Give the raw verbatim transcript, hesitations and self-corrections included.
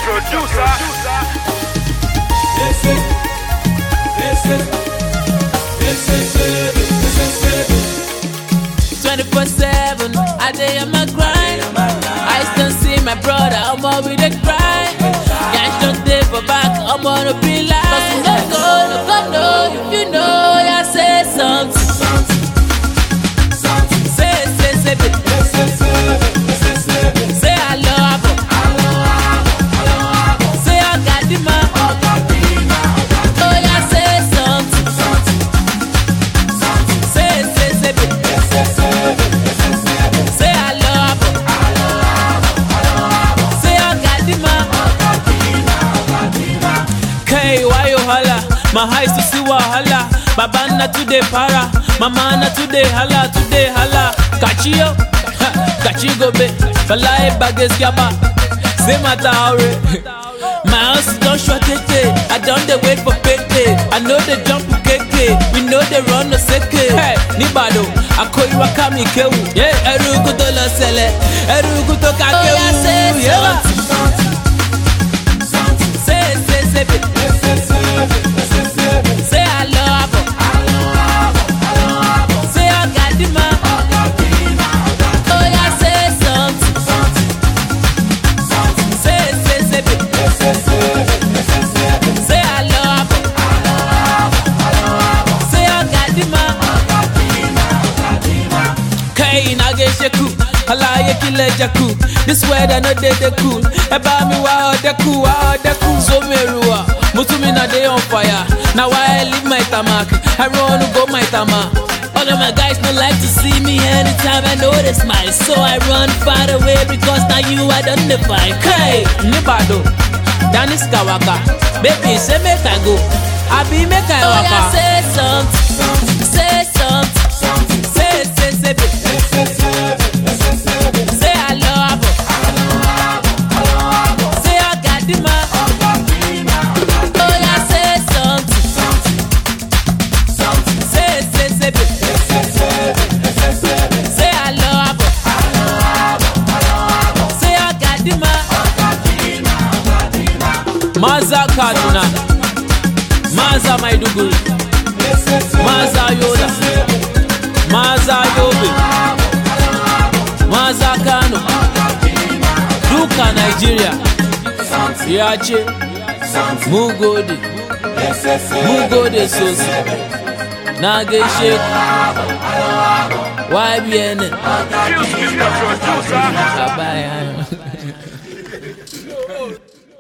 Producer. This is, this is, this is baby, this is baby. twenty-four seven, I day on my grind. I still see my brother, I'm all with the grind. Guys don't stay for back, I'm gonna be like. Cause you don't go, no go, no. If you know, yeah, say something. Say, say, say, baby. Say I love her. Say I got the man. Oh, yeah, say something. Say, say, say, baby. Say I love her. Say I got the man. K, why you holla? My eyes to see wahala. Baba na today para. Mama na today holla, today holla. Kachi yo, kachi go be. Fala e bages yaba. Say mata aure. My house don't short it. I don't dey wait for payday. I know they jump keke. We know they run no seke. Hey, nibado. Ako iwa kami kewu. Yeah, erugu to lo sele. Erugu to kakewu. Oh, yeah, say yeah. Say, say, say, baby. Say I love her. Say I got the man. Oh, yeah, say something. Say, say, say, baby. Say I love her. Say I got the man. K, na get sheku. Alaye kile jaku. This weather no dey dey cool. Eba mi wa ode cool, wa ode cool. So meruwa, mutumi na dey on fire. Now why I leave my tamak, I run to go my tamak. All of my guys don't like to see me anytime I know they smile. So I run far away because now you I don't define. Hey, Nibado, Danis Kawaka. Baby, say make I go. I be make I waka. Oh, yeah, say something, say something, say, say, say, baby. Say I love her. Say I got the man. Oh, yeah, say something. Say, say, say, baby. Say I love her. Say I got the man. Maza Kaduna, Maza Maiduguri, Maza Yola, Maza Yobe, Maza Kano, Duka Nigeria, Yache, Mugodi, Mugodi Sosi, Nage Sheikh, Y B N. Mister Producer. Bye.